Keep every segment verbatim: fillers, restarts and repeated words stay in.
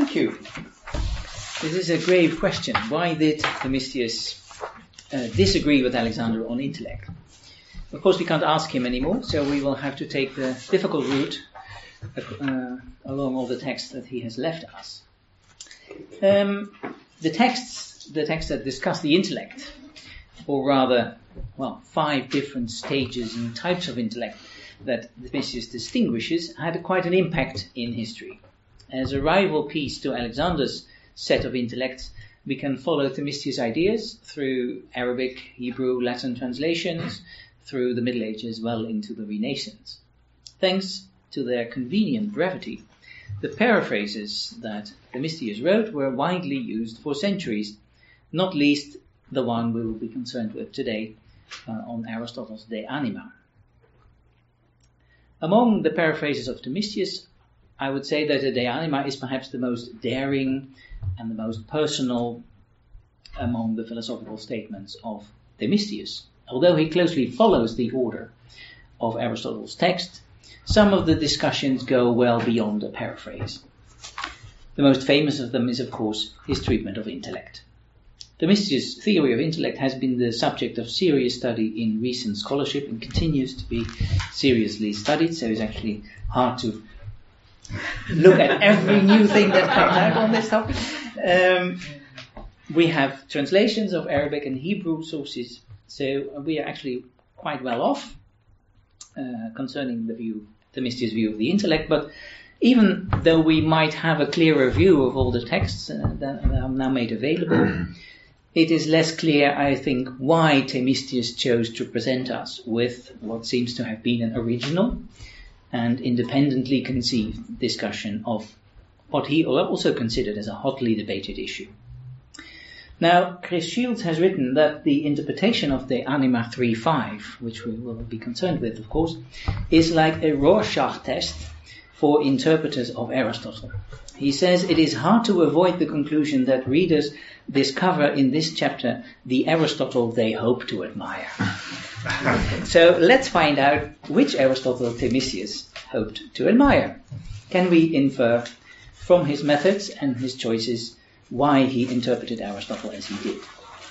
Thank you. This is a grave question. Why did Themistius uh, disagree with Alexander on intellect? Of course, we can't ask him anymore, so we will have to take the difficult route uh, along all the texts that he has left us. Um, the texts, the texts that discuss the intellect, or rather, well, five different stages and types of intellect that Themistius distinguishes, had quite an impact in history. As a rival piece to Alexander's set of intellects, we can follow Themistius' ideas through Arabic, Hebrew, Latin translations, through the Middle Ages, well into the Renaissance. Thanks to their convenient brevity, the paraphrases that Themistius wrote were widely used for centuries, not least the one we will be concerned with today uh, on Aristotle's De Anima. Among the paraphrases of Themistius, I would say that the De Anima is perhaps the most daring and the most personal among the philosophical statements of Themistius. Although he closely follows the order of Aristotle's text, some of the discussions go well beyond a paraphrase. The most famous of them is, of course, his treatment of intellect. Themistius' theory of intellect has been the subject of serious study in recent scholarship and continues to be seriously studied, so it's actually hard to look at every new thing that comes out on this topic. Um, we have translations of Arabic and Hebrew sources, so we are actually quite well off uh, concerning the view, Themistius' view of the intellect, but even though we might have a clearer view of all the texts uh, that are now made available, it is less clear, I think, why Themistius chose to present us with what seems to have been an original and independently conceived discussion of what he also considered as a hotly debated issue. Now, Chris Shields has written that the interpretation of the Anima three five, which we will be concerned with, of course, is like a Rorschach test for interpreters of Aristotle. He says it is hard to avoid the conclusion that readers discover in this chapter the Aristotle they hope to admire. So let's find out which Aristotle Themistius hoped to admire. Can we infer from his methods and his choices why he interpreted Aristotle as he did?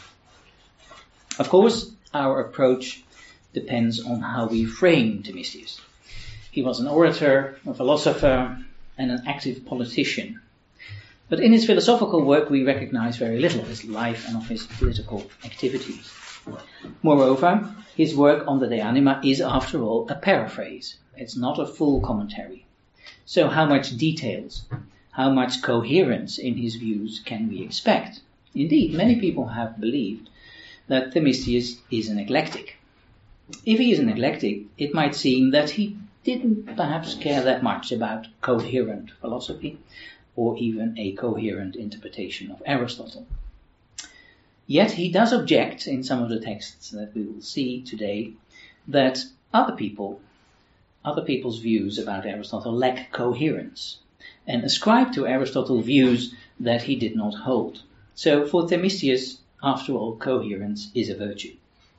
Of course, our approach depends on how we frame Themistius. He was an orator, a philosopher, and an active politician. But in his philosophical work we recognize very little of his life and of his political activities. Moreover, his work on the De Anima is, after all, a paraphrase. It's not a full commentary. So how much details, how much coherence in his views can we expect? Indeed, many people have believed that Themistius is an eclectic. If he is an eclectic, it might seem that he didn't perhaps care that much about coherent philosophy or even a coherent interpretation of Aristotle. Yet he does object in some of the texts that we will see today that other people, other people's views about Aristotle lack coherence and ascribe to Aristotle views that he did not hold. So for Themistius, after all, coherence is a virtue.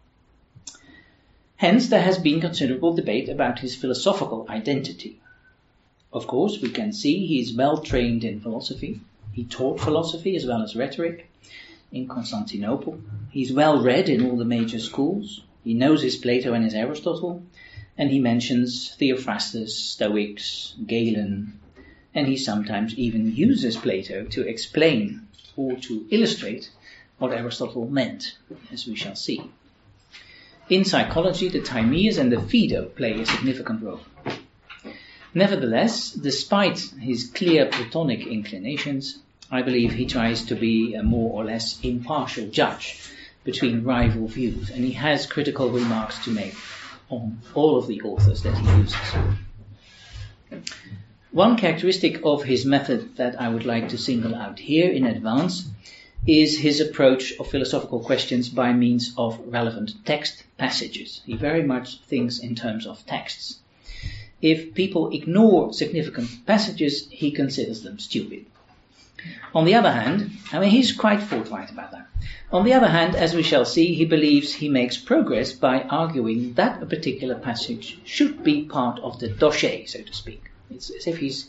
Hence there has been considerable debate about his philosophical identity. Of course, we can see he is well trained in philosophy. He taught philosophy as well as rhetoric in Constantinople. He's well read in all the major schools. He knows his Plato and his Aristotle, and he mentions Theophrastus, Stoics, Galen, and he sometimes even uses Plato to explain or to illustrate what Aristotle meant, as we shall see. In psychology, the Timaeus and the Phaedo play a significant role. Nevertheless, despite his clear Platonic inclinations, I believe he tries to be a more or less impartial judge between rival views, and he has critical remarks to make on all of the authors that he uses. One characteristic of his method that I would like to single out here in advance is his approach of philosophical questions by means of relevant text passages. He very much thinks in terms of texts. If people ignore significant passages, he considers them stupid. On the other hand, I mean, he's quite forthright about that. On the other hand, as we shall see, he believes he makes progress by arguing that a particular passage should be part of the dossier, so to speak. It's as if he's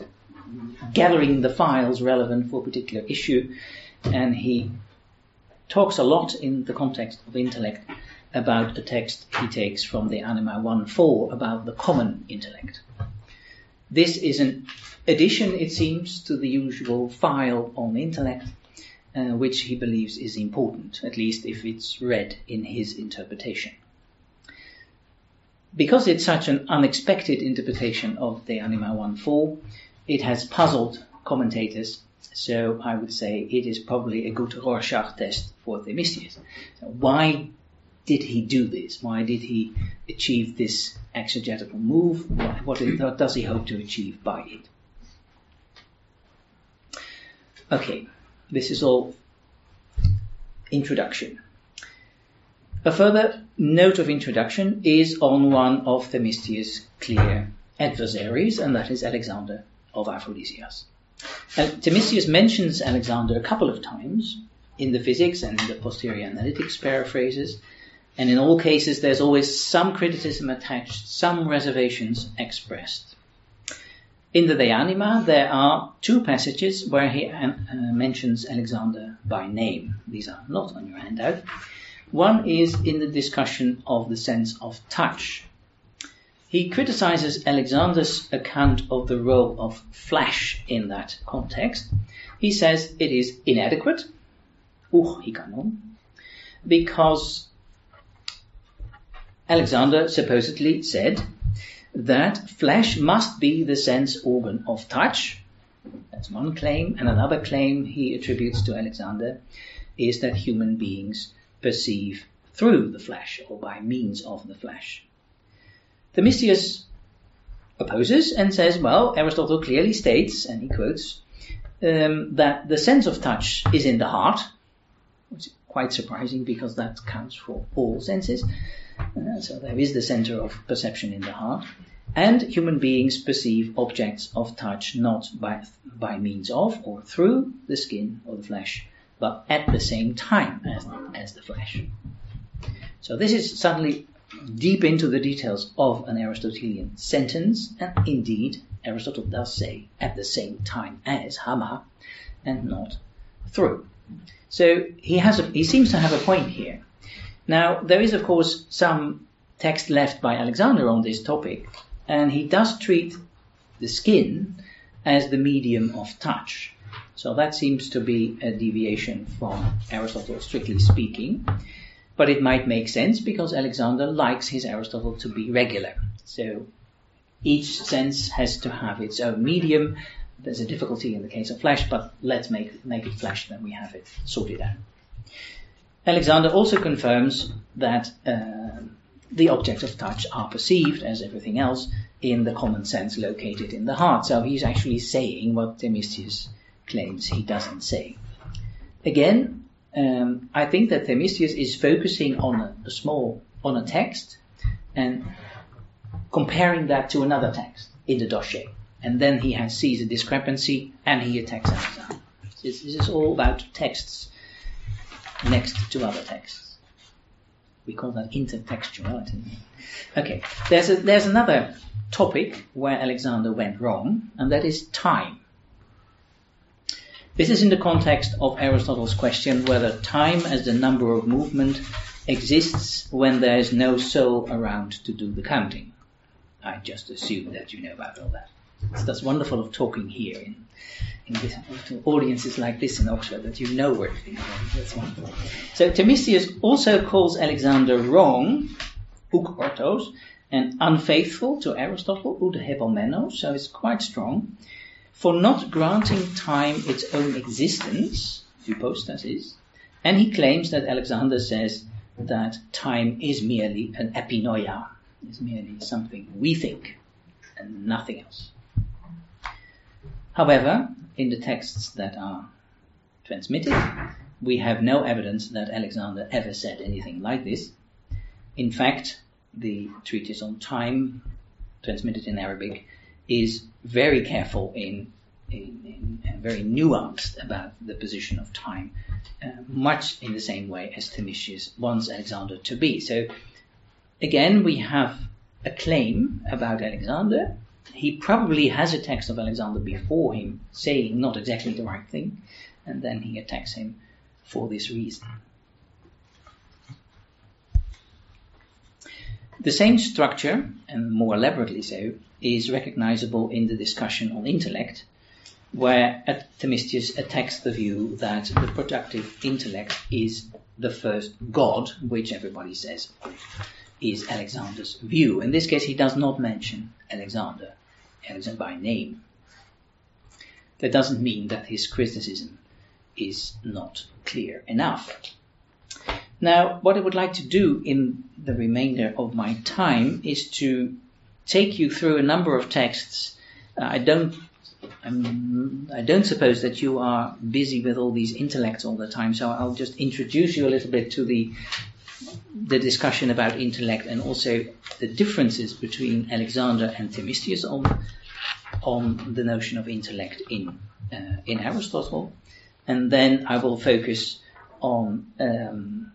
gathering the files relevant for a particular issue, and he talks a lot in the context of intellect about a text he takes from the Anima one four about the common intellect. This is an addition, it seems, to the usual file on intellect, uh, which he believes is important, at least if it's read in his interpretation. Because it's such an unexpected interpretation of the Anima one four, it has puzzled commentators, so I would say it is probably a good Rorschach test for Themistius. So why did he do this? Why did he achieve this exegetical move? What, what, what does he hope to achieve by it? Okay, this is all introduction. A further note of introduction is on one of Themistius' clear adversaries, and that is Alexander of Aphrodisias. And Themistius mentions Alexander a couple of times in the Physics and in the Posterior Analytics paraphrases, and in all cases there's always some criticism attached, some reservations expressed. In the De Anima there are two passages where he uh, mentions Alexander by name. These are not on your handout. One is in the discussion of the sense of touch. He criticizes Alexander's account of the role of flesh in that context. He says it is inadequate, because Alexander supposedly said that flesh must be the sense organ of touch. That's one claim. And another claim he attributes to Alexander is that human beings perceive through the flesh or by means of the flesh. Themistius opposes and says, well, Aristotle clearly states, and he quotes, um, that the sense of touch is in the heart, which is quite surprising because that counts for all senses. Uh, so there is the center of perception in the heart, and human beings perceive objects of touch not by, by means of or through the skin or the flesh, but at the same time as, as the flesh. So this is suddenly deep into the details of an Aristotelian sentence, and indeed Aristotle does say at the same time as hama and not through. So he has a, he seems to have a point here. Now there is of course some text left by Alexander on this topic, and he does treat the skin as the medium of touch. So that seems to be a deviation from Aristotle, strictly speaking. But it might make sense because Alexander likes his Aristotle to be regular. So each sense has to have its own medium. There's a difficulty in the case of flesh, but let's make, make it flesh, then we have it sorted out. Alexander also confirms that uh, the objects of touch are perceived, as everything else, in the common sense located in the heart. So he's actually saying what Themistius claims he doesn't say. Again, um, I think that Themistius is focusing on a, a small, on a text and comparing that to another text in the dossier. And then he has sees a discrepancy and he attacks Alexander. This, this is all about texts next to other texts. We call that intertextuality. Okay, there's a, there's another topic where Alexander went wrong, and that is time. This is in the context of Aristotle's question whether time as the number of movement exists when there is no soul around to do the counting. I just assume that you know about all that. So that's wonderful of talking here in, in this, to audiences like this in Oxford, that you know everything about it. That's wonderful. So Themistius also calls Alexander wrong, uk orthos, and unfaithful to Aristotle, ud hypomeno, so it's quite strong, for not granting time its own existence, hypostasis, and he claims that Alexander says that time is merely an epinoia, is merely something we think, and nothing else. However, in the texts that are transmitted, we have no evidence that Alexander ever said anything like this. In fact, the treatise on time, transmitted in Arabic, is very careful in, in, in very nuanced about the position of time, uh, much in the same way as Themistius wants Alexander to be. So again, we have a claim about Alexander, he probably has a text of Alexander before him saying not exactly the right thing, and then he attacks him for this reason. The same structure, and more elaborately so, is recognizable in the discussion on intellect, where Themistius attacks the view that the productive intellect is the first god, which everybody says is Alexander's view. In this case, he does not mention Alexander, Alexander by name. That doesn't mean that his criticism is not clear enough. Now, what I would like to do in the remainder of my time is to take you through a number of texts. Uh, I don't I'm, I don't suppose that you are busy with all these intellects all the time, so I'll just introduce you a little bit to the the discussion about intellect and also the differences between Alexander and Themistius on on the notion of intellect in uh, in Aristotle, and then I will focus on um,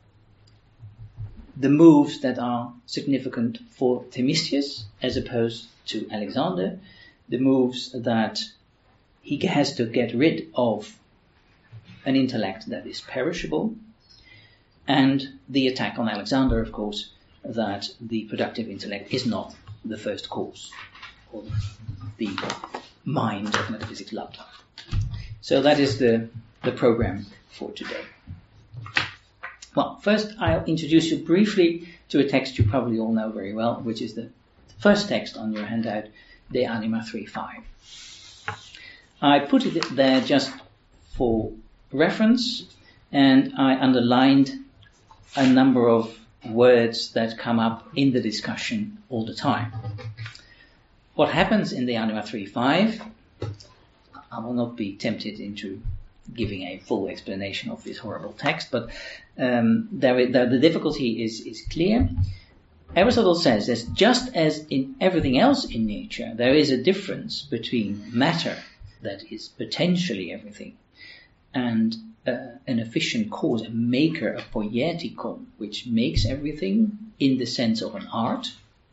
the moves that are significant for Themistius as opposed to Alexander, the moves that he has to get rid of an intellect that is perishable, and the attack on Alexander, of course, that the productive intellect is not the first cause, or the mind of metaphysics lapta. So that is the, the program for today. Well, first I'll introduce you briefly to a text you probably all know very well, which is the first text on your handout, De Anima three five. I put it there just for reference, and I underlined a number of words that come up in the discussion all the time. What happens in De Anima three five, I will not be tempted into giving a full explanation of this horrible text, but um, there, there, the difficulty is, is clear. Aristotle says that just as in everything else in nature, there is a difference between matter, that is potentially everything, and uh, an efficient cause, a maker, a poietikon, which makes everything in the sense of an art.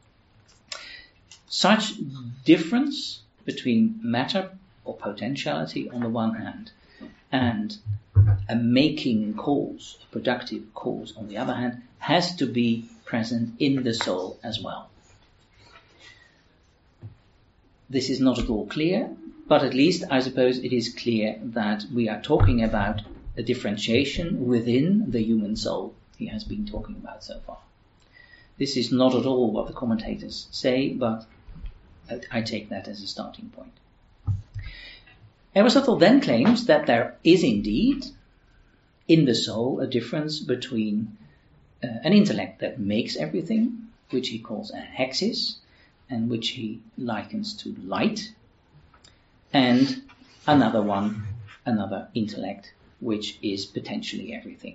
Such difference between matter or potentiality on the one hand and a making cause, a productive cause on the other hand, has to be present in the soul as well. This is not at all clear, but at least I suppose it is clear that we are talking about a differentiation within the human soul he has been talking about so far. This is not at all what the commentators say, but I take that as a starting point. Aristotle then claims that there is indeed in the soul a difference between uh, an intellect that makes everything, which he calls a hexis, and which he likens to light, and another one, another intellect, which is potentially everything.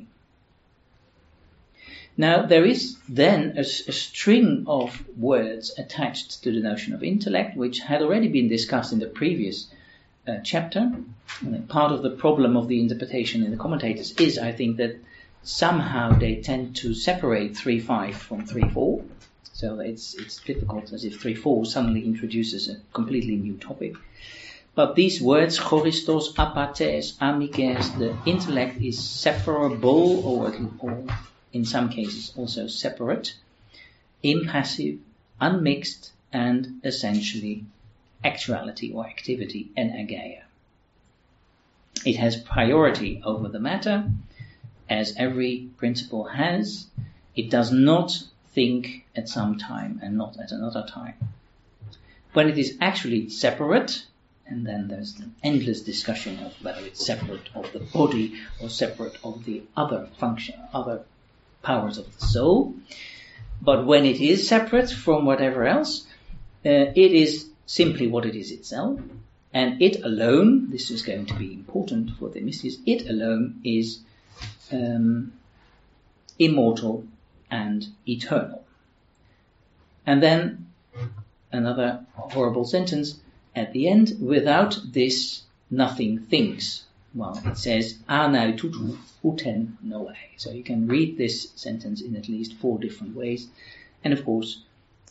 Now, there is then a, a string of words attached to the notion of intellect, which had already been discussed in the previous uh, chapter. And part of the problem of the interpretation in the commentators is, I think, that somehow they tend to separate three five from three four. So it's it's difficult, as if three four suddenly introduces a completely new topic. But these words, choristos, apates, amikes, the intellect is separable, or, or in some cases also separate, impassive, unmixed, and essentially actuality or activity, energeia. It has priority over the matter, as every principle has. It does not think at some time and not at another time. When it is actually separate, and then there's an endless discussion of whether it's separate of the body or separate of the other function, other powers of the soul. But when it is separate from whatever else, uh, it is simply what it is itself, and it alone, this is going to be important for Themistius, it alone is um, immortal and eternal. And then another horrible sentence at the end, without this nothing thinks. Well, it says, anai tutu uten noe. So you can read this sentence in at least four different ways. And of course,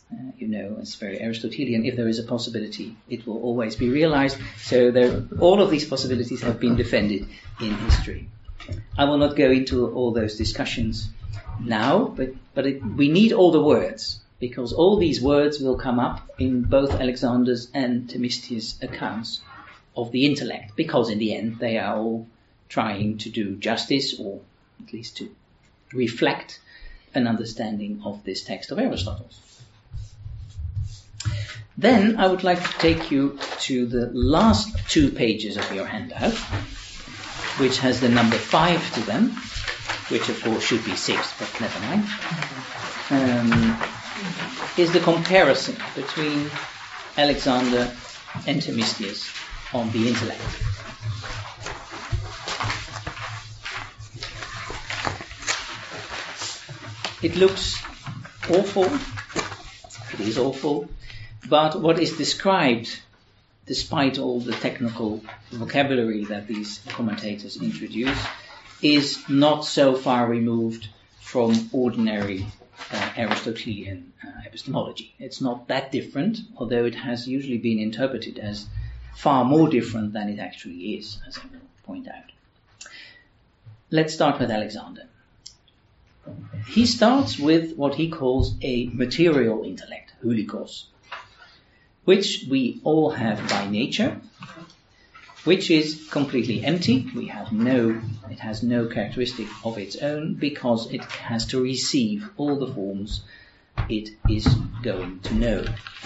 Uh, you know, it's very Aristotelian. If there is a possibility, it will always be realized. So there, all of these possibilities have been defended in history. I will not go into all those discussions now, but, but it, we need all the words, because all these words will come up in both Alexander's and Themistius' accounts of the intellect, because in the end they are all trying to do justice, or at least to reflect an understanding of this text of Aristotle's. Then I would like to take you to the last two pages of your handout, which has the number five to them, which of course should be six, but never mind, um, is the comparison between Alexander and Themistius on the intellect. It looks awful, it is awful, but what is described, despite all the technical vocabulary that these commentators introduce, is not so far removed from ordinary uh, Aristotelian uh, epistemology. It's not that different, although it has usually been interpreted as far more different than it actually is, as I will point out. Let's start with Alexander. He starts with what he calls a material intellect, hulikos, which we all have by nature, which is completely empty. We have no, it has no characteristic of its own, because it has to receive all the forms it is going to know.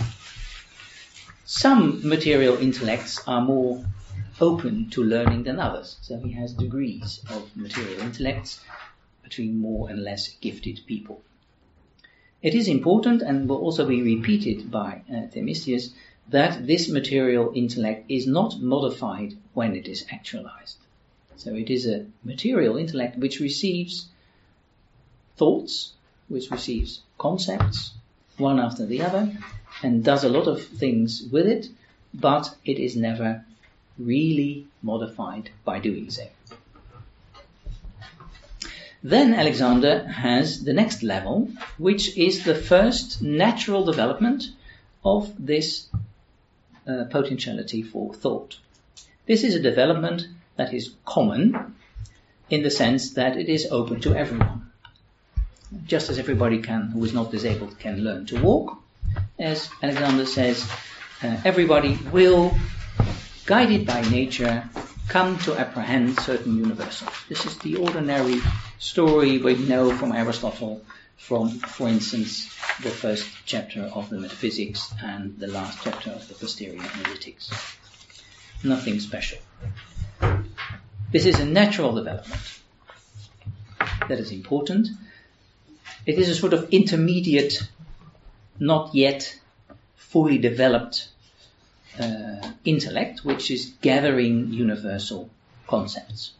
Some material intellects are more open to learning than others, so he has degrees of material intellects between more and less gifted people. It is important, and will also be repeated by uh, Themistius, that this material intellect is not modified when it is actualized. So it is a material intellect which receives thoughts, which receives concepts, one after the other, and does a lot of things with it, but it is never really modified by doing so. Then Alexander has the next level, which is the first natural development of this uh, potentiality for thought. This is a development that is common in the sense that it is open to everyone. Just as everybody can, who is not disabled, can learn to walk, as Alexander says, uh, everybody will, guided by nature, come to apprehend certain universals. This is the ordinary story we know from Aristotle, from, for instance, the first chapter of the Metaphysics and the last chapter of the Posterior Analytics. Nothing special. This is a natural development. That is important. It is a sort of intermediate, not yet fully developed uh, intellect, which is gathering universal concepts.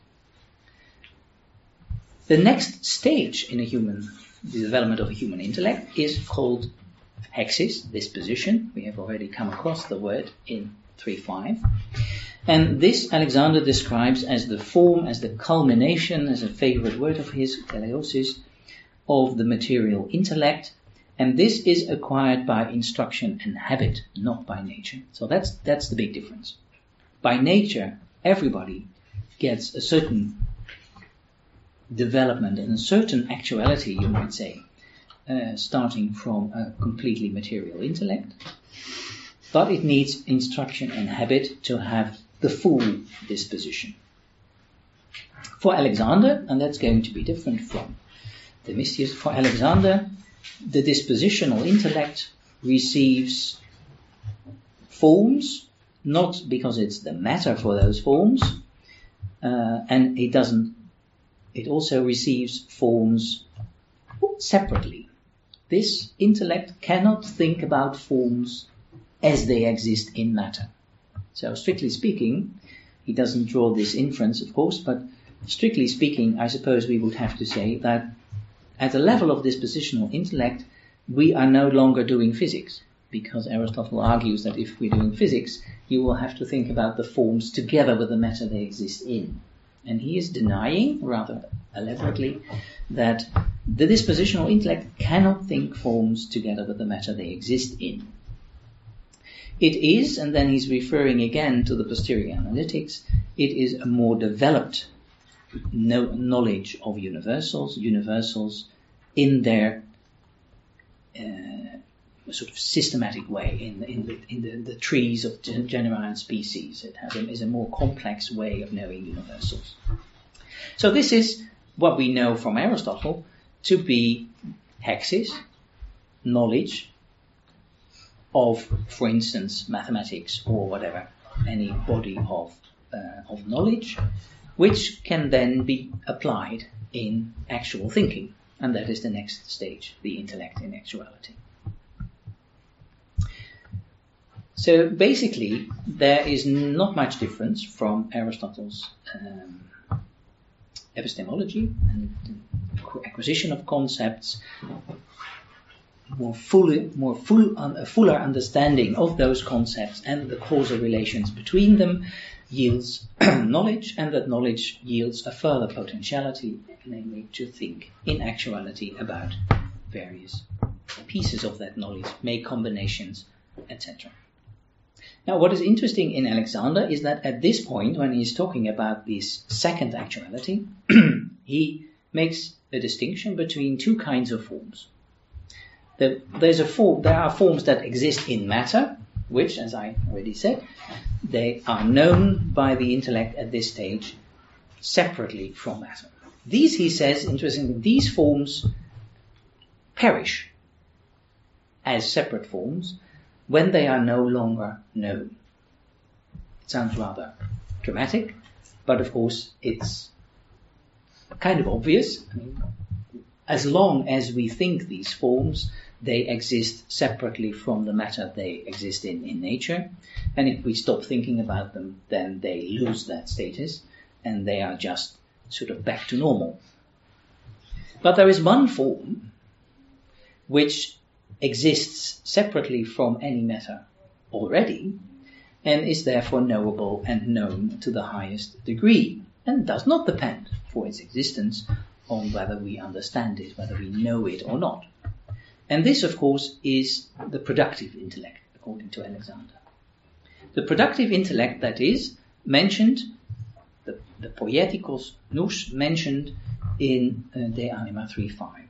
The next stage in a human, the development of a human intellect, is called hexis, disposition. We have already come across the word in three point five. And this Alexander describes as the form, as the culmination, as a favorite word of his, teleosis, of the material intellect. And this is acquired by instruction and habit, not by nature. So that's that's the big difference. By nature, everybody gets a certain development and a certain actuality, you might say, uh, starting from a completely material intellect. But it needs instruction and habit to have the full disposition. For Alexander, and that's going to be different from Themistius, for Alexander, the dispositional intellect receives forms, not because it's the matter for those forms, uh, and it doesn't, it also receives forms separately. This intellect cannot think about forms as they exist in matter. So strictly speaking, he doesn't draw this inference, of course, but strictly speaking, I suppose we would have to say that at the level of dispositional intellect, we are no longer doing physics, because Aristotle argues that if we're doing physics, you will have to think about the forms together with the matter they exist in. And he is denying, rather elaborately, that the dispositional intellect cannot think forms together with the matter they exist in. It is, and then he's referring again to the posterior analytics, it is a more developed no, knowledge of universals, universals in their uh, sort of systematic way, in, in, the, in the, the trees of genera and species. It has a, is a more complex way of knowing universals. So this is what we know from Aristotle to be hexis, knowledge of, for instance, mathematics or whatever, any body of uh, of knowledge, which can then be applied in actual thinking, and that is the next stage, the intellect in actuality. So basically, there is not much difference from Aristotle's um, epistemology and the acquisition of concepts. More fully, more full, um, a fuller understanding of those concepts and the causal relations between them yields knowledge, and that knowledge yields a further potentiality, namely to think in actuality about various pieces of that knowledge, make combinations, et cetera. Now, what is interesting in Alexander is that at this point, when he's talking about this second actuality, he makes a distinction between two kinds of forms. There's a form, there are forms that exist in matter, which, as I already said, they are known by the intellect at this stage separately from matter. These, he says, interestingly, these forms perish as separate forms when they are no longer known. It sounds rather dramatic, but of course it's kind of obvious. I mean, as long as we think these forms, they exist separately from the matter they exist in in nature. And if we stop thinking about them, then they lose that status and they are just sort of back to normal. But there is one form which exists separately from any matter already and is therefore knowable and known to the highest degree, and does not depend for its existence on whether we understand it, whether we know it or not. And this, of course, is the productive intellect, according to Alexander. The productive intellect that is mentioned, the, the poietikos nous mentioned in uh, De Anima three five.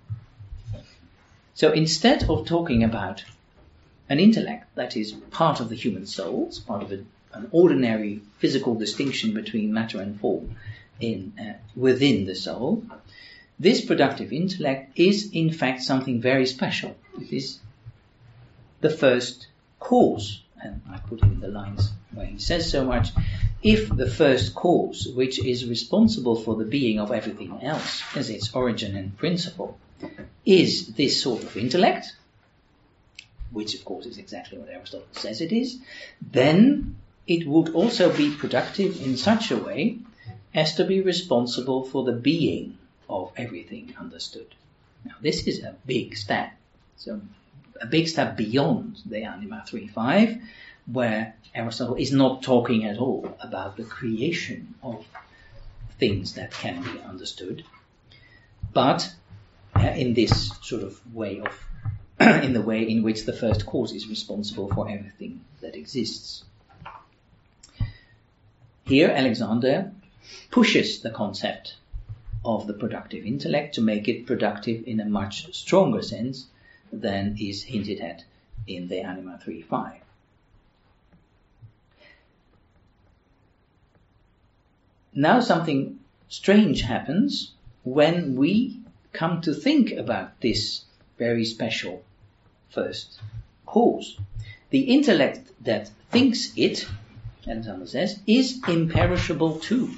So instead of talking about an intellect that is part of the human soul, it's part of a, an ordinary physical distinction between matter and form in uh, within the soul, this productive intellect is in fact something very special. It is the first cause, and I put in the lines where he says so much, if the first cause, which is responsible for the being of everything else as its origin and principle, is this sort of intellect, which of course is exactly what Aristotle says it is, then it would also be productive in such a way as to be responsible for the being of everything understood. Now this is a big step, so a big step beyond the Anima three five, where Aristotle is not talking at all about the creation of things that can be understood, but uh, in this sort of way of, in the way in which the first cause is responsible for everything that exists. Here Alexander pushes the concept of the productive intellect to make it productive in a much stronger sense than is hinted at in the Anima three five. Now something strange happens when we come to think about this very special first cause. The intellect that thinks it, Alexander says, is imperishable too,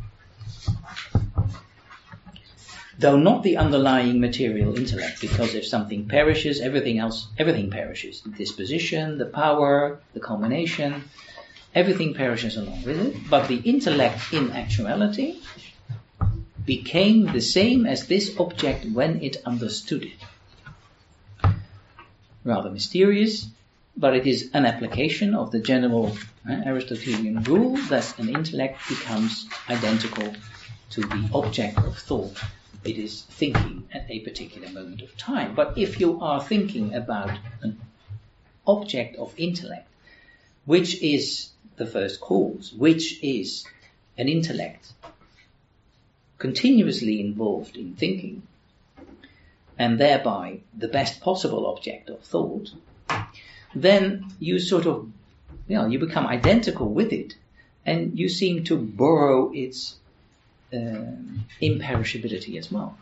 though not the underlying material intellect, because if something perishes, everything else, everything perishes. The disposition, the power, the culmination, everything perishes along with it. But the intellect in actuality became the same as this object when it understood it. Rather mysterious, but it is an application of the general uh, Aristotelian rule that an intellect becomes identical to the object of thought it is thinking at a particular moment of time. But if you are thinking about an object of intellect, which is the first cause, which is an intellect continuously involved in thinking, and thereby the best possible object of thought, then you sort of, you know, you become identical with it, and you seem to borrow its um, imperishability as well.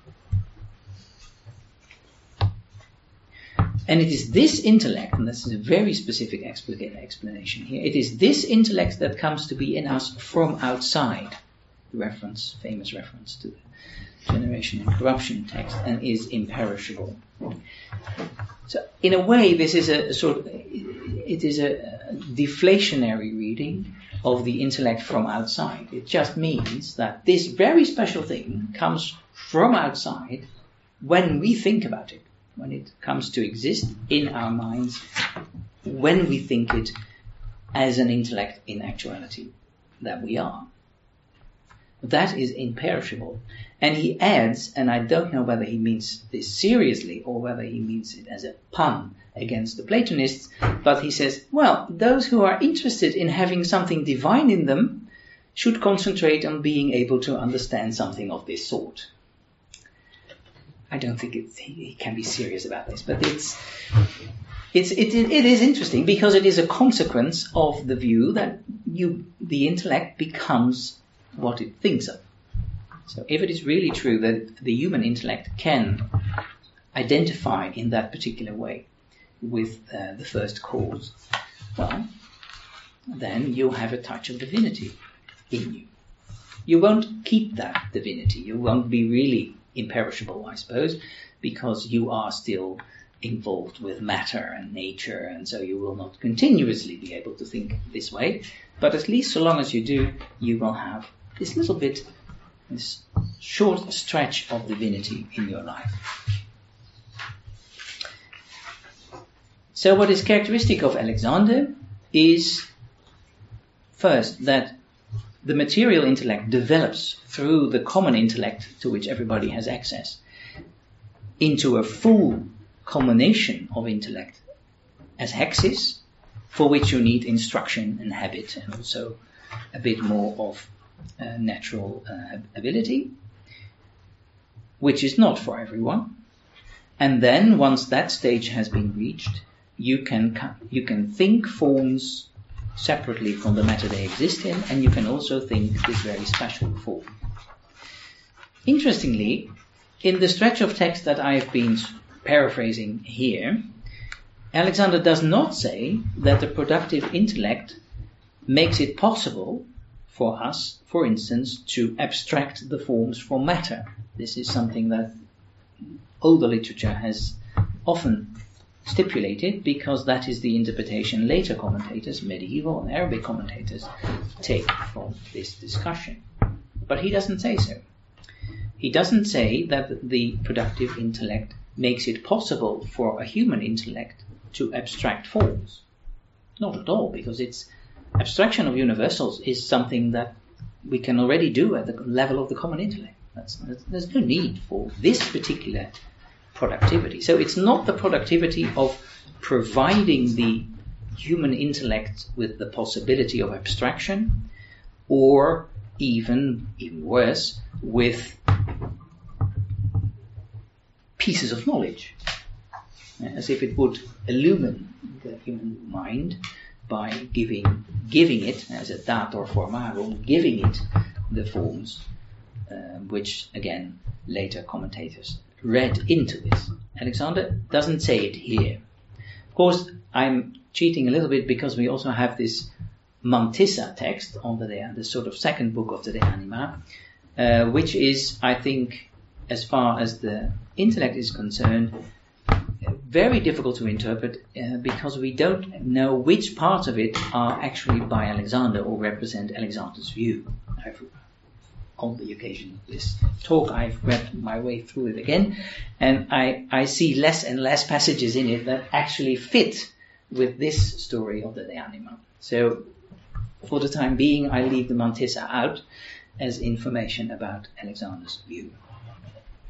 And it is this intellect, and this is a very specific explanation here, it is this intellect that comes to be in us from outside. The reference, famous reference to the Generation and Corruption text, and is imperishable. So, in a way, this is a, a sort of, it is a deflationary reading of the intellect from outside. It just means that this very special thing comes from outside when we think about it, when it comes to exist in our minds, when we think it as an intellect in actuality that we are. That is imperishable. And he adds, and I don't know whether he means this seriously or whether he means it as a pun against the Platonists, but he says, well, those who are interested in having something divine in them should concentrate on being able to understand something of this sort. I don't think it's, he, he can be serious about this, but it's, it's, it, it is interesting because it is a consequence of the view that you, the intellect becomes what it thinks of. So if it is really true that the human intellect can identify in that particular way with uh, the first cause, well, then you'll have a touch of divinity in you. You won't keep that divinity. You won't be really imperishable, I suppose, because you are still involved with matter and nature, and so you will not continuously be able to think this way. But at least so long as you do, you will have this little bit, this short stretch of divinity in your life. So what is characteristic of Alexander is, first, that the material intellect develops through the common intellect to which everybody has access into a full culmination of intellect as hexis, for which you need instruction and habit and also a bit more of uh, natural uh, ability, which is not for everyone. And then once that stage has been reached, you can you can think forms separately from the matter they exist in, and you can also think this very special form. Interestingly, in the stretch of text that I have been paraphrasing here, Alexander does not say that the productive intellect makes it possible for us, for instance, to abstract the forms from matter. This is something that older literature has often stipulated, because that is the interpretation later commentators, medieval and Arabic commentators, take from this discussion. But he doesn't say so. He doesn't say that the productive intellect makes it possible for a human intellect to abstract forms. Not at all, because it's abstraction of universals is something that we can already do at the level of the common intellect. That's, that's, there's no need for this particular productivity. So it's not the productivity of providing the human intellect with the possibility of abstraction, or even, even worse, with pieces of knowledge, as if it would illumine the human mind by giving giving it, as a dator formarum, giving it the forms, uh, which again later commentators read into this. Alexander doesn't say it here. Of course, I'm cheating a little bit because we also have this Mantissa text on the De, the sort of second book of the De Anima, uh, which is, I think, as far as the intellect is concerned, very difficult to interpret uh, because we don't know which parts of it are actually by Alexander or represent Alexander's view. I've, on the occasion of this talk, I've read my way through it again, and I, I see less and less passages in it that actually fit with this story of the De Anima. So, for the time being, I leave the Mantissa out as information about Alexander's view.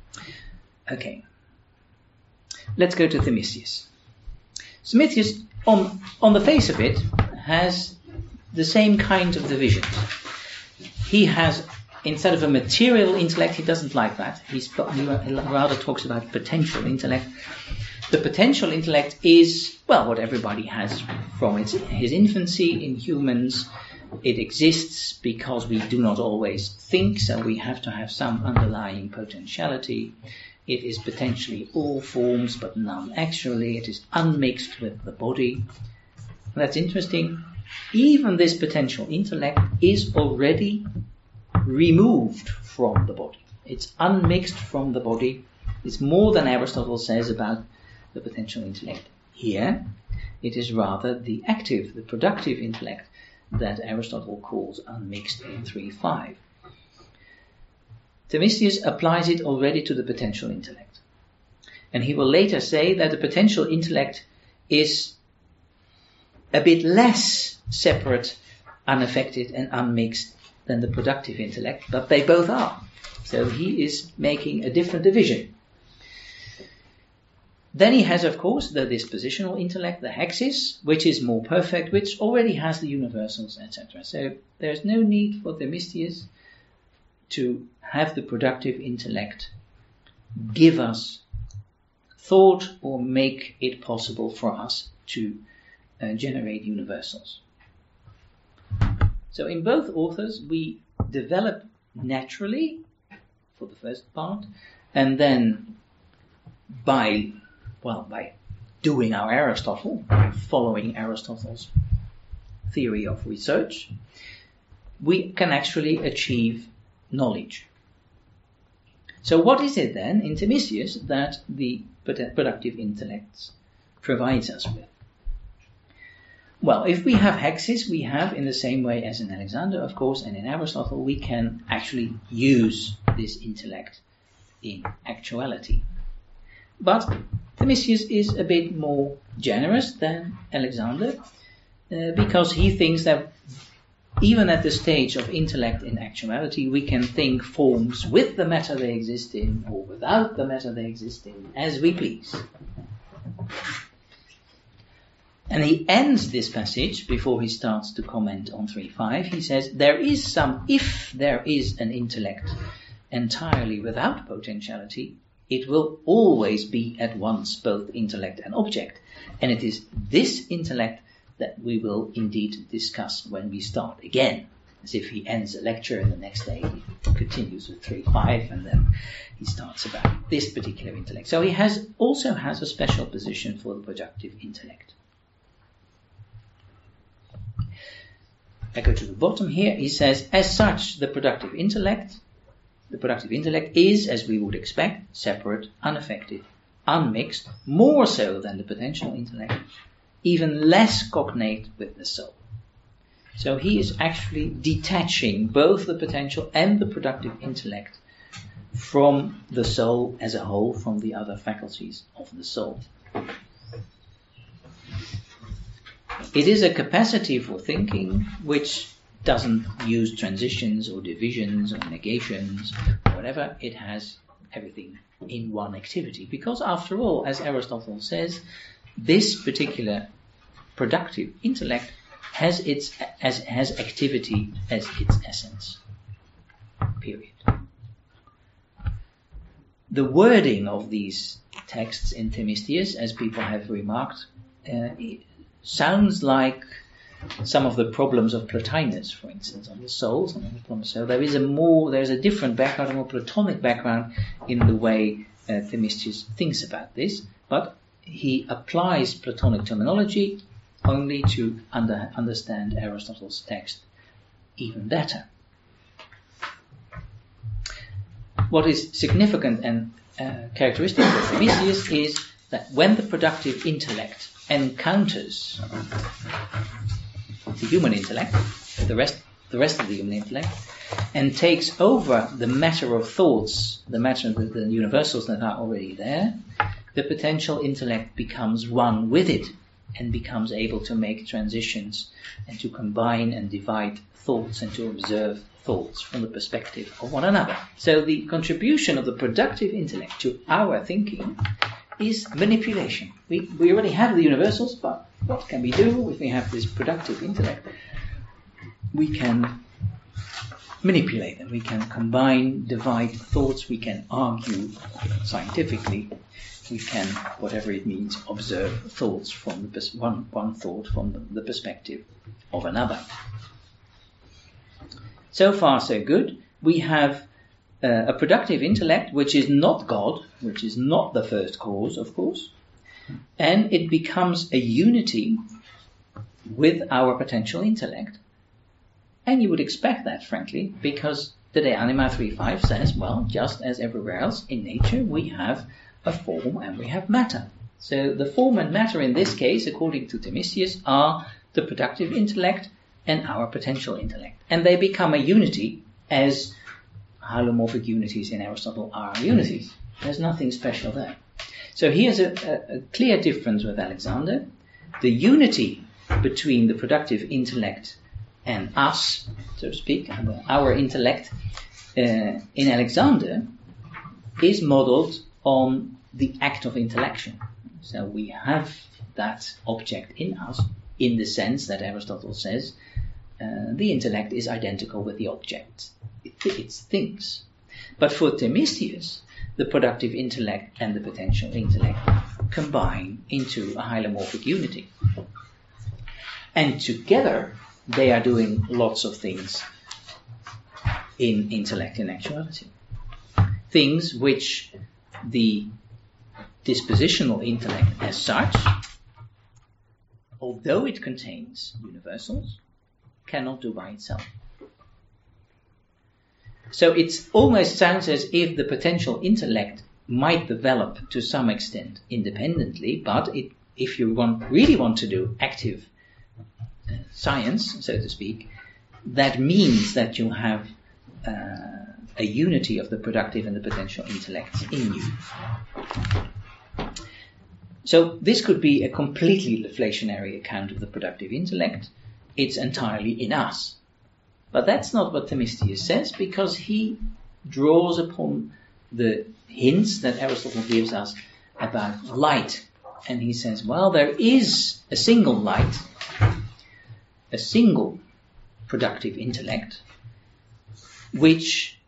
Okay. Let's go to Themistius. Themistius, on, on the face of it, has the same kind of divisions. He has, instead of a material intellect, he doesn't like that. He's, he rather talks about potential intellect. The potential intellect is, well, what everybody has from its, his infancy in humans. It exists because we do not always think, so we have to have some underlying potentiality. It is potentially all forms, but none actually. It is unmixed with the body. That's interesting. Even this potential intellect is already removed from the body. It's unmixed from the body. It's more than Aristotle says about the potential intellect. Here, it is rather the active, the productive intellect that Aristotle calls unmixed in three five. Themistius applies it already to the potential intellect. And he will later say that the potential intellect is a bit less separate, unaffected and unmixed than the productive intellect, but they both are. So he is making a different division. Then he has, of course, the dispositional intellect, the hexis, which is more perfect, which already has the universals, et cetera. So there's no need for Themistius to have the productive intellect give us thought or make it possible for us to uh, generate universals. So in both authors we develop naturally for the first part, and then by well by doing our Aristotle, by following Aristotle's theory of research, we can actually achieve knowledge. So what is it then in Themistius that the productive intellect provides us with? Well, if we have hexis, we have, in the same way as in Alexander, of course, and in Aristotle, we can actually use this intellect in actuality. But Themistius is a bit more generous than Alexander, uh, because he thinks that even at the stage of intellect in actuality, we can think forms with the matter they exist in, or without the matter they exist in, as we please. And he ends this passage, before he starts to comment on three five, he says, there is some, if there is an intellect entirely without potentiality, it will always be at once both intellect and object. And it is this intellect that we will indeed discuss when we start again. As if he ends a lecture and the next day he continues with three five, and then he starts about this particular intellect. So he has also has a special position for the productive intellect. I go to the bottom here. He says, as such, the productive intellect, the productive intellect is, as we would expect, separate, unaffected, unmixed, more so than the potential intellect, even less cognate with the soul. So he is actually detaching both the potential and the productive intellect from the soul as a whole, from the other faculties of the soul. It is a capacity for thinking which doesn't use transitions or divisions or negations or whatever. It has everything in one activity. Because after all, as Aristotle says, this particular productive intellect has its as has activity as its essence. Period. The wording of these texts in Themistius, as people have remarked, uh, sounds like some of the problems of Plotinus, for instance, on the souls. So there is a more, there is a different background, a more Platonic background in the way uh, Themistius thinks about this, but he applies Platonic terminology only to under, understand Aristotle's text even better. What is significant and uh, characteristic of Themistius is that when the productive intellect encounters the human intellect, the rest, the rest of the human intellect, and takes over the matter of thoughts, the matter of the, the universals that are already there, the potential intellect becomes one with it and becomes able to make transitions and to combine and divide thoughts and to observe thoughts from the perspective of one another. So the contribution of the productive intellect to our thinking is manipulation. We, we already have the universals, but what can we do if we have this productive intellect? We can manipulate them. We can combine, divide thoughts. We can argue scientifically. We can, whatever it means, observe thoughts from the pers- one, one thought from the, the perspective of another. So far, so good. We have uh, a productive intellect, which is not God, which is not the first cause, of course, and it becomes a unity with our potential intellect. And you would expect that, frankly, because the De Anima three point five says, well, just as everywhere else in nature, we have a form and we have matter. So the form and matter in this case, according to Themistius, are the productive intellect and our potential intellect. And they become a unity as hylomorphic unities in Aristotle are unities. There's nothing special there. So here's a, a, a clear difference with Alexander. The unity between the productive intellect and us, so to speak, our intellect, uh, in Alexander is modeled on the act of intellection. So we have that object in us in the sense that Aristotle says uh, the intellect is identical with the object. It, it thinks. But for Themistius, the productive intellect and the potential intellect combine into a hylomorphic unity. And together they are doing lots of things in intellect and actuality. Things which the dispositional intellect as such, although it contains universals, cannot do by itself. So it almost sounds as if the potential intellect might develop to some extent independently, but it, if you want, really want to do active uh, science, so to speak, that means that you have uh, a unity of the productive and the potential intellects in you. So this could be a completely deflationary account of the productive intellect. It's entirely in us. But that's not what Themistius says, because he draws upon the hints that Aristotle gives us about light. And he says, well, there is a single light, a single productive intellect, which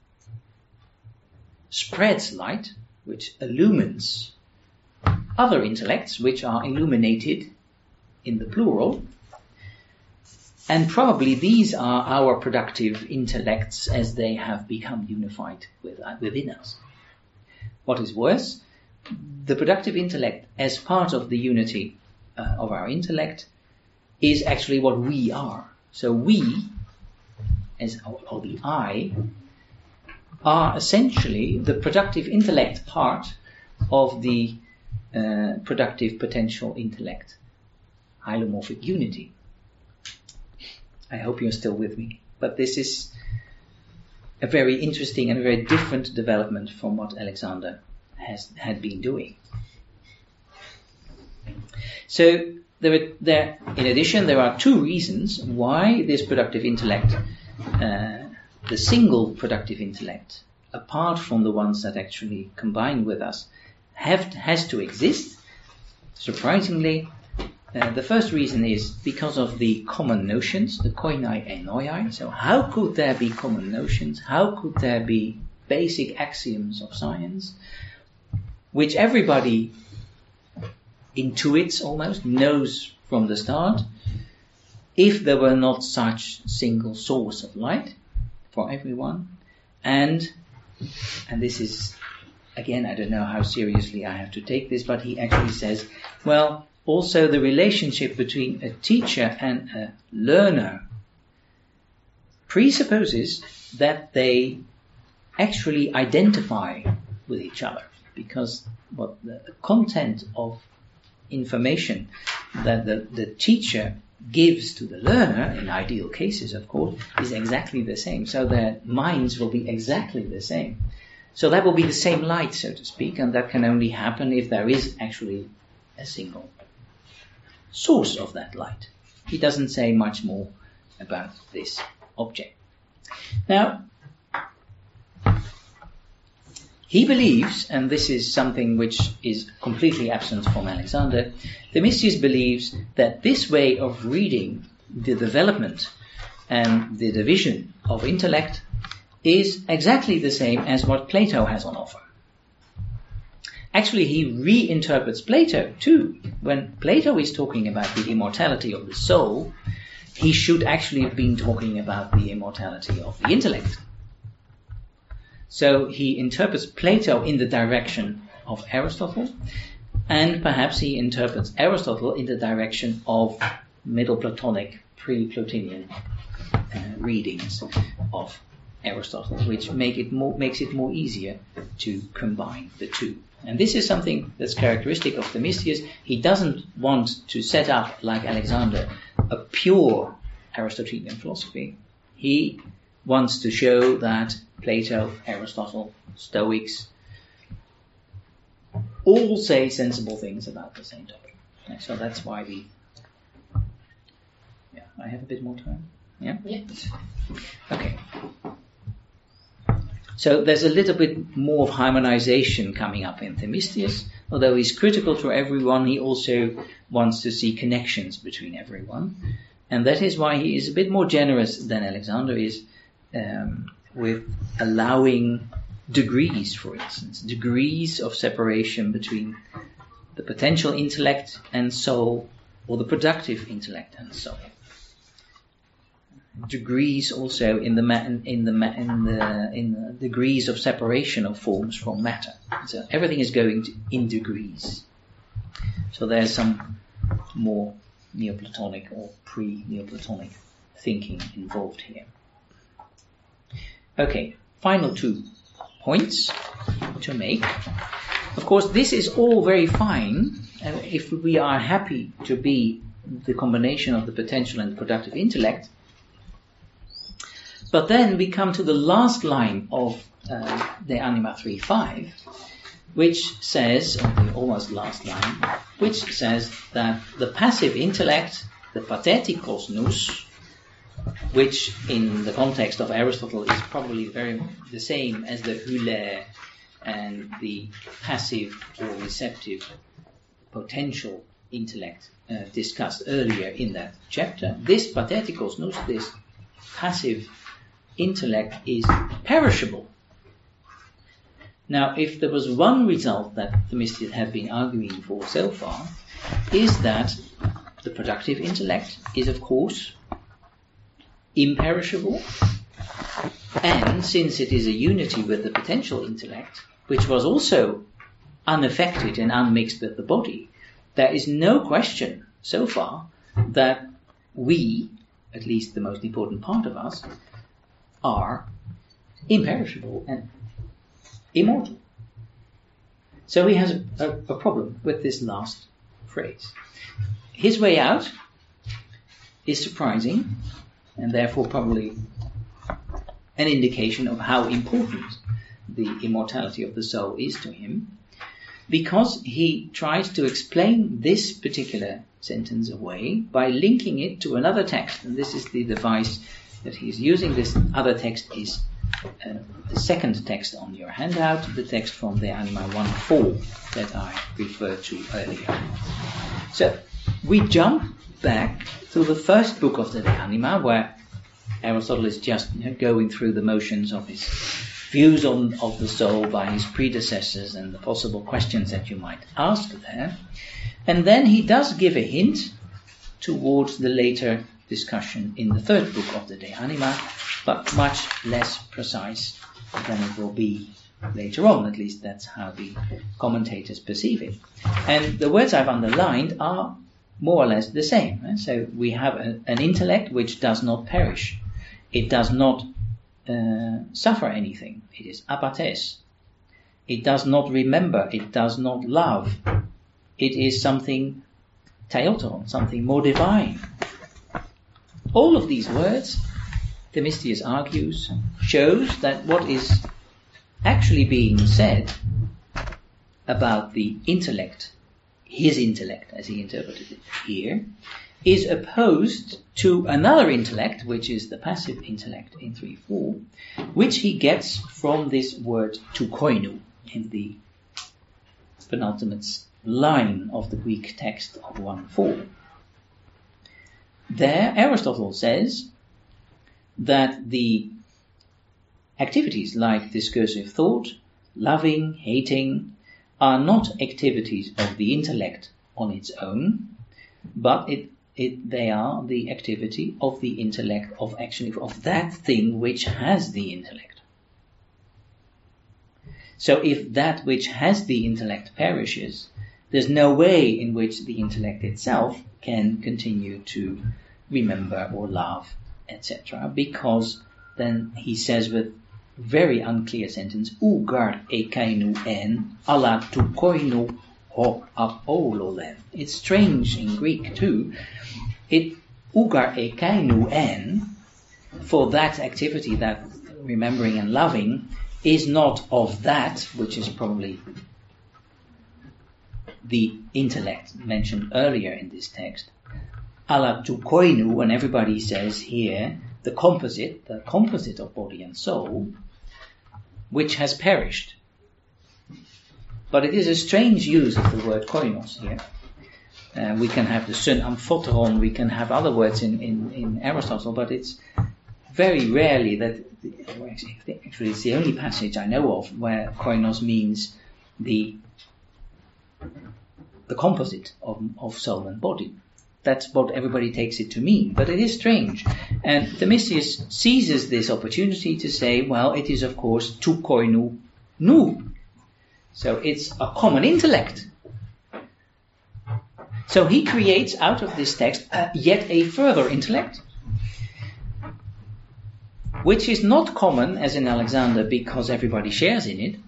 spreads light, which illumines other intellects, which are illuminated in the plural. And probably these are our productive intellects as they have become unified with, uh, within us. What is worse, the productive intellect as part of the unity uh, of our intellect is actually what we are. So we, as or the I, are essentially the productive intellect part of the uh, productive potential intellect, hylomorphic unity. I hope you're still with me. But this is a very interesting and a very different development from what Alexander has had been doing. So there, are, there, in addition, there are two reasons why this productive intellect, uh, the single productive intellect, apart from the ones that actually combine with us, have has to exist. Surprisingly, Uh, the first reason is because of the common notions, the koinai enoi. So how could there be common notions? How could there be basic axioms of science, which everybody intuits almost, knows from the start, if there were not such single source of light for everyone? And, and this is, again, I don't know how seriously I have to take this, but he actually says, well, also the relationship between a teacher and a learner presupposes that they actually identify with each other, because what the content of information that the, the teacher gives to the learner, in ideal cases of course, is exactly the same. So their minds will be exactly the same. So that will be the same light, so to speak, and that can only happen if there is actually a single source of that light. He doesn't say much more about this object. Now, he believes, and this is something which is completely absent from Alexander, Themistius believes that this way of reading the development and the division of intellect is exactly the same as what Plato has on offer. Actually, he reinterprets Plato too. When Plato is talking about the immortality of the soul, he should actually have been talking about the immortality of the intellect. So he interprets Plato in the direction of Aristotle, and perhaps he interprets Aristotle in the direction of Middle Platonic, pre-Plotinian uh, readings of Aristotle, which make it more, makes it more easier to combine the two. And this is something that's characteristic of Themistius. He doesn't want to set up, like Alexander, a pure Aristotelian philosophy. He wants to show that Plato, Aristotle, Stoics all say sensible things about the same topic. And so that's why we... Yeah, I have a bit more time. Yeah? Yeah. Okay. So there's a little bit more of harmonization coming up in Themistius. Although he's critical to everyone, he also wants to see connections between everyone. And that is why he is a bit more generous than Alexander is um, with allowing degrees, for instance, degrees of separation between the potential intellect and soul, or the productive intellect and soul. Degrees also in the ma- in the ma- in the in the degrees of separation of forms from matter. So everything is going to, in degrees. So there's some more Neoplatonic or pre-Neoplatonic thinking involved here. Okay, final two points to make. Of course, this is all very fine uh, if we are happy to be the combination of the potential and productive intellect. But then we come to the last line of uh, De Anima three five, which says, or the almost last line, which says that the passive intellect, the pathetikos nous, which in the context of Aristotle is probably very the same as the hule and the passive or receptive potential intellect uh, discussed earlier in that chapter. This pathetikos nous, this passive intellect, is perishable. Now, if there was one result that Themistius had been arguing for so far, is that the productive intellect is, of course, imperishable, and since it is a unity with the potential intellect, which was also unaffected and unmixed with the body, there is no question so far that we, at least the most important part of us, are imperishable and immortal. So he has a, a, a problem with this last phrase. His way out is surprising, and therefore probably an indication of how important the immortality of the soul is to him, because he tries to explain this particular sentence away by linking it to another text, and this is the device that he's using. This other text is uh, the second text on your handout, the text from De Anima one four that I referred to earlier. So we jump back to the first book of the De Anima, where Aristotle is just you know, going through the motions of his views on of the soul by his predecessors and the possible questions that you might ask there. And then he does give a hint towards the later discussion in the third book of the De Anima, but much less precise than it will be later on. At least that's how the commentators perceive it. And the words I've underlined are more or less the same. Eh? So we have a, an intellect which does not perish. It does not uh, suffer anything. It is apates. It does not remember. It does not love. It is something theoton, something more divine. All of these words, Themistius argues, shows that what is actually being said about the intellect, his intellect as he interpreted it here, is opposed to another intellect, which is the passive intellect in three four, which he gets from this word to koinu in the penultimate line of the Greek text of one four. There, Aristotle says that the activities like discursive thought, loving, hating, are not activities of the intellect on its own, but it, it, they are the activity of the intellect of actually of that thing which has the intellect. So if that which has the intellect perishes, there's no way in which the intellect itself can continue to remember or love, et cetera, because then he says with very unclear sentence, ugar ekainu en ala tu koinu ho apololen. It's strange in Greek too. It ugar ekainu en, for that activity, that remembering and loving, is not of that, which is probably the intellect mentioned earlier in this text. Ala tu koinu, and everybody says here, the composite, the composite of body and soul, which has perished. But it is a strange use of the word koinos here. Uh, we can have the sun amphoteron, we can have other words in, in, in Aristotle, but it's very rarely that, actually it's the only passage I know of where koinos means the the composite of, of soul and body. That's what everybody takes it to mean, but it is strange. And Themistius seizes this opportunity to say, well, it is of course tu koinu nu. So it's a common intellect. So he creates out of this text uh, yet a further intellect, which is not common as in Alexander because everybody shares in it,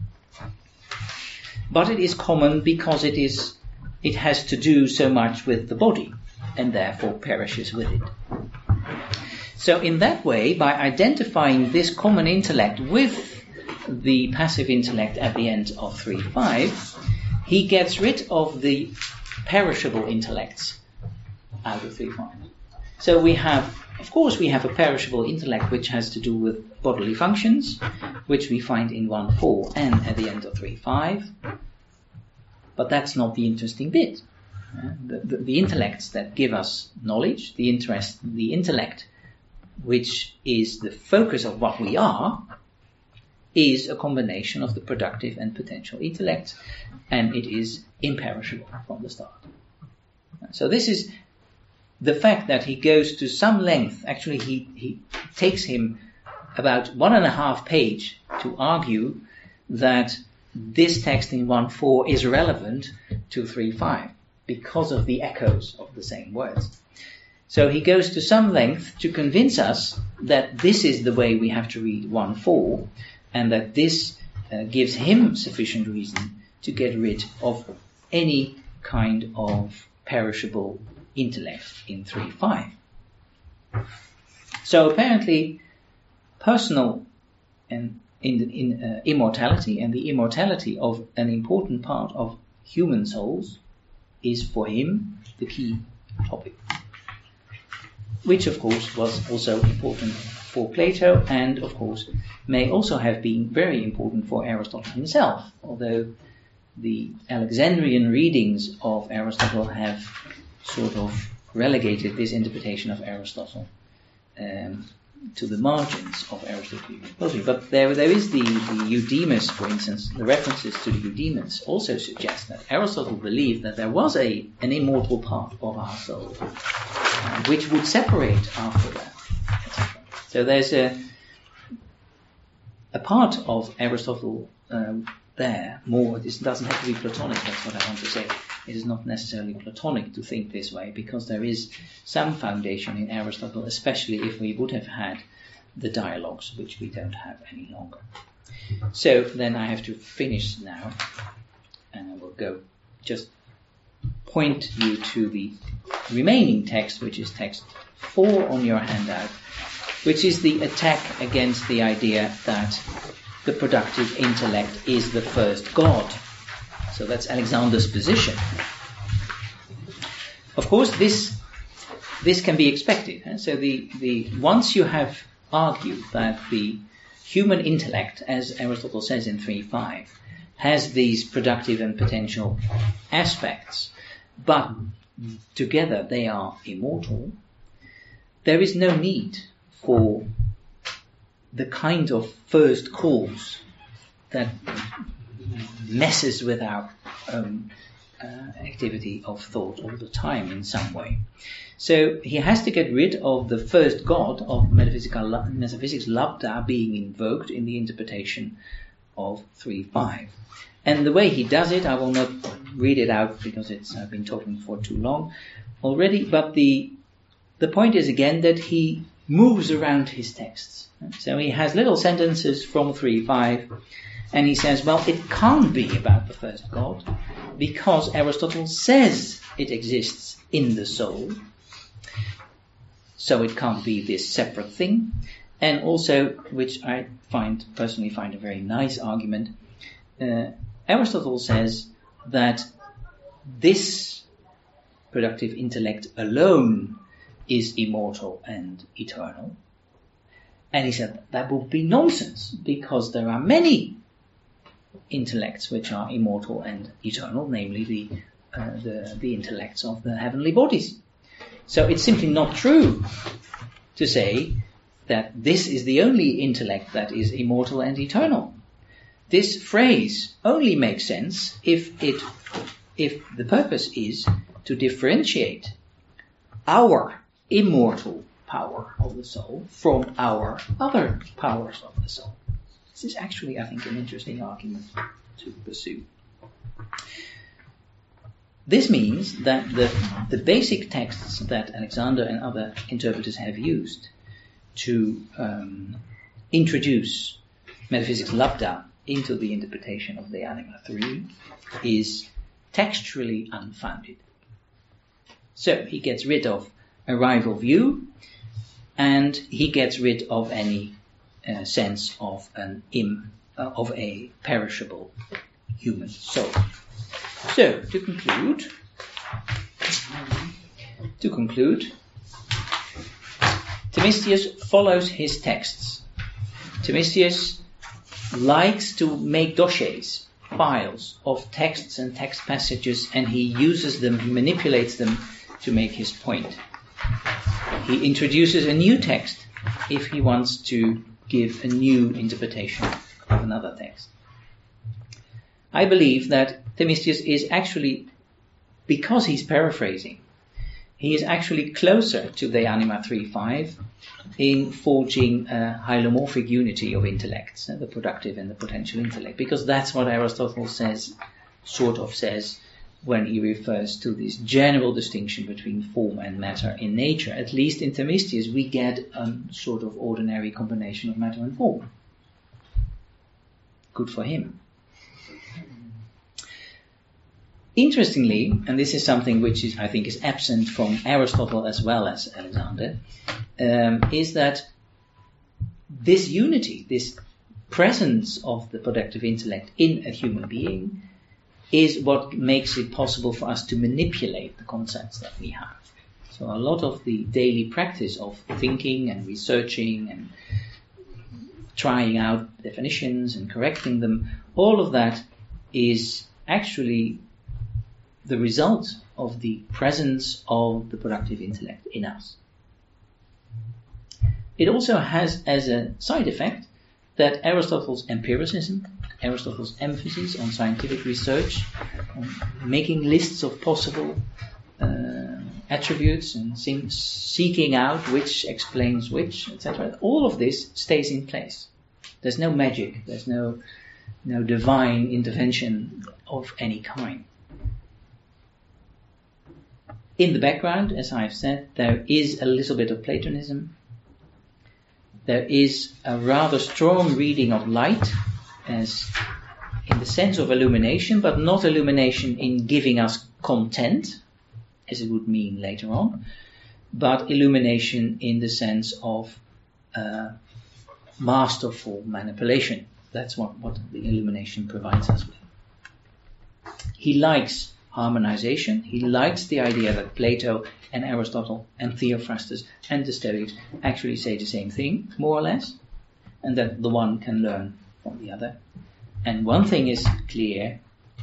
but it is common because it is it has to do so much with the body and therefore perishes with it. So in that way, by identifying this common intellect with the passive intellect at the end of three five, he gets rid of the perishable intellects out of three five. So we have, of course, we have a perishable intellect which has to do with bodily functions, which we find in one four and at the end of three five. But that's not the interesting bit. Uh, the, the, the intellects that give us knowledge, the interest, the intellect, which is the focus of what we are, is a combination of the productive and potential intellects, and it is imperishable from the start. So this is the fact that he goes to some length. Actually, he, he takes him about one and a half page to argue that this text in one four is relevant to three five because of the echoes of the same words. So he goes to some length to convince us that this is the way we have to read one four, and that this uh, gives him sufficient reason to get rid of any kind of perishable intellect in three five. So apparently personal and in, in uh, immortality and the immortality of an important part of human souls is for him the key topic, which of course was also important for Plato, and of course may also have been very important for Aristotle himself, although the Alexandrian readings of Aristotle have sort of relegated this interpretation of Aristotle um, to the margins of Aristotelian philosophy. But there, there is the, the Eudemus, for instance. The references to the Eudemus also suggest that Aristotle believed that there was a an immortal part of our soul, uh, which would separate after that, et cetera. So there's a a part of Aristotle um, there. More, this doesn't have to be Platonic. That's what I want to say. It is not necessarily Platonic to think this way, because there is some foundation in Aristotle, especially if we would have had the dialogues, which we don't have any longer. So then I have to finish now, and I will go just point you to the remaining text, which is text four on your handout, which is the attack against the idea that the productive intellect is the first God. So that's Alexander's position. Of course, this this can be expected. Eh? So the, the once you have argued that the human intellect, as Aristotle says in three five, has these productive and potential aspects, but together they are immortal, there is no need for the kind of first cause that messes with our um, uh, activity of thought all the time in some way. So he has to get rid of the first god of metaphysical metaphysics, Labda, being invoked in the interpretation of three five. And the way he does it, I will not read it out because it's I've been talking for too long already, but the the point is again that he moves around his texts. So he has little sentences from three five, and he says, well, it can't be about the first God, because Aristotle says it exists in the soul, so it can't be this separate thing. And also, which I find personally find a very nice argument, uh, Aristotle says that this productive intellect alone is immortal and eternal. And he said that would be nonsense, because there are many intellects which are immortal and eternal, namely the, uh, the, the intellects of the heavenly bodies. So it's simply not true to say that this is the only intellect that is immortal and eternal. This phrase only makes sense if it, if the purpose is to differentiate our immortal power of the soul from our other powers of the soul. This is actually, I think, an interesting argument to pursue. This means that the, the basic texts that Alexander and other interpreters have used to um, introduce metaphysics Labda into the interpretation of De Anima three is textually unfounded. So he gets rid of a rival view, and he gets rid of any uh, sense of an im, uh, of a perishable human soul. So to conclude, to conclude, Themistius follows his texts. Themistius likes to make dossiers, files of texts and text passages, and he uses them, he manipulates them to make his point. He introduces a new text if he wants to give a new interpretation of another text. I believe that Themistius is actually, because he's paraphrasing, he is actually closer to De Anima three five in forging a hylomorphic unity of intellects, the productive and the potential intellect, because that's what Aristotle says, sort of says, when he refers to this general distinction between form and matter in nature. At least in Themistius we get a sort of ordinary combination of matter and form. Good for him. Interestingly, and this is something which is, I think, is absent from Aristotle as well as Alexander, um, is that this unity, this presence of the productive intellect in a human being, is what makes it possible for us to manipulate the concepts that we have. So a lot of the daily practice of thinking and researching and trying out definitions and correcting them, all of that is actually the result of the presence of the productive intellect in us. It also has as a side effect that Aristotle's empiricism, Aristotle's emphasis on scientific research, on making lists of possible uh, attributes and think, seeking out which explains which, et cetera, all of this stays in place. There's no magic, there's no, no divine intervention of any kind. In the background, as I've said, there is a little bit of Platonism. There is a rather strong reading of light as in the sense of illumination, but not illumination in giving us content, as it would mean later on, but illumination in the sense of uh, masterful manipulation. That's what, what the illumination provides us with. He likes harmonization. He likes the idea that Plato and Aristotle and Theophrastus and the Stoics actually say the same thing, more or less, and that the one can learn from the other. And one thing is clear: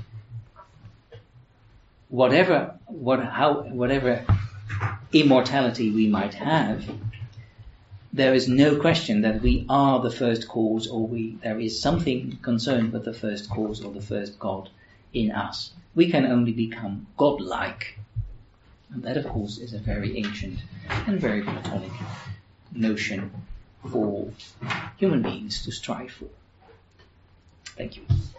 whatever, what, how, whatever immortality we might have, there is no question that we are the first cause, or we there is something concerned with the first cause or the first God in us. We can only become godlike. And that, of course, is a very ancient and very Platonic notion for human beings to strive for. Thank you.